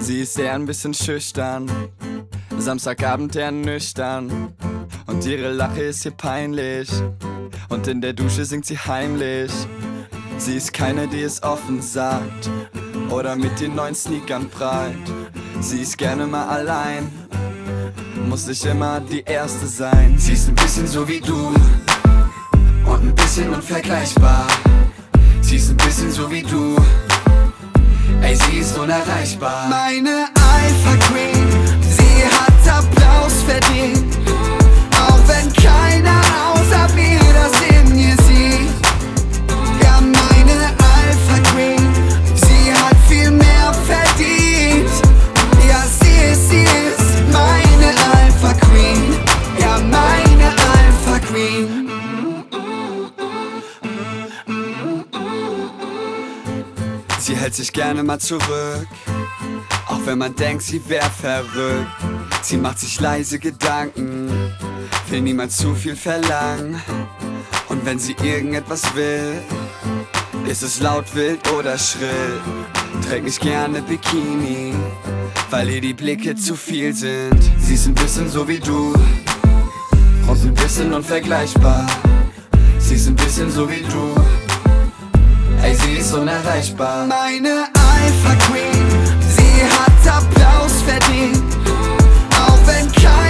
Sie ist eher ein bisschen schüchtern, Samstagabend eher nüchtern. Und ihre Lache ist ihr peinlich, und in der Dusche singt sie heimlich. Sie ist keine, die es offen sagt oder mit den neuen Sneakern prahlt. Sie ist gerne mal allein, muss nicht immer die Erste sein. Sie ist ein bisschen so wie du und ein bisschen unvergleichbar. Sie ist ein bisschen so wie du, ey, sie ist unerreichbar. Meine Alpha Queen, sie hat Applaus verdient, auch wenn keiner außer mir das in ihr sieht. Ja, meine Alpha Queen, sie hat viel mehr verdient. Ja, sie ist meine Alpha Queen. Ja, meine Alpha Queen. Sie hält sich gerne mal zurück, auch wenn man denkt, sie wär verrückt. Sie macht sich leise Gedanken, will niemand zu viel verlangen. Und wenn sie irgendetwas will, ist es laut, wild oder schrill. Trägt nicht gerne Bikini, weil ihr die Blicke zu viel sind. Sie ist ein bisschen so wie du und ein bisschen unvergleichbar. Sie ist ein bisschen so wie du, ey, sie ist unerreichbar. Meine Alpha Queen, sie hat Applaus verdient, auch wenn keiner